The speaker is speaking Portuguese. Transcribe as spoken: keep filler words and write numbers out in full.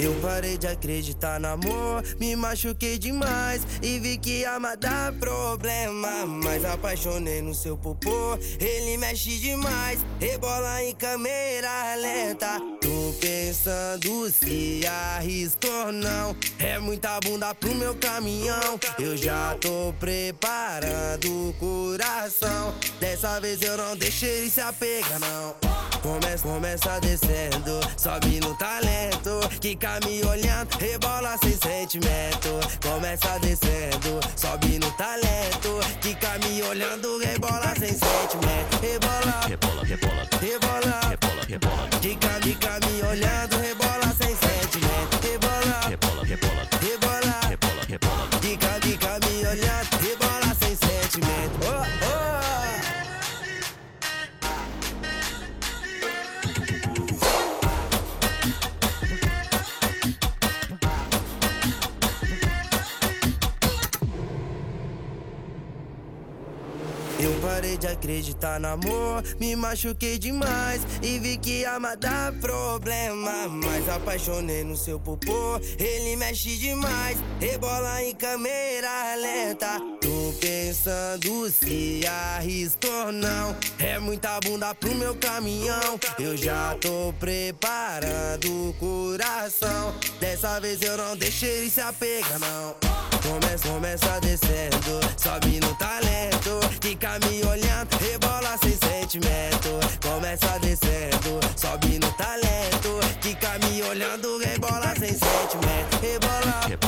Eu parei de acreditar no amor, me machuquei demais e vi que amar dá problema. Mas apaixonei no seu popô, ele mexe demais, rebola em câmera lenta. Tô pensando se arrisco ou não, é muita bunda pro meu caminhão. Eu já tô preparando o coração, dessa vez eu não deixo ele se apegar não. Começa, começa descendo, sobe no talento, quica me olhando, rebola sem sentimento. Começa descendo, sobe no talento, quica me olhando, rebola sem sentimento. Rebola, Rebola, rebola, rebola, rebola, rebola, quica, quica me olhando, rebola sem sentimento. Rebola, rebola, rebola, rebola, rebola, rebola. quica, quica me olhando, rebola sem sentimento. Oh, oh. Eu parei de acreditar no amor, me machuquei demais e vi que amar dá problema. Mas apaixonei no seu popô, ele mexe demais, rebola em câmera lenta. Tô pensando se arrisco ou não, é muita bunda pro meu caminhão. Eu já tô preparando o coração, dessa vez eu não deixo ele se apegar não. Começa, começa descendo, sobe no talento, fica me olhando, rebola sem sentimento. Começa descendo, sobe no talento, fica me olhando, rebola sem sentimento. Rebola,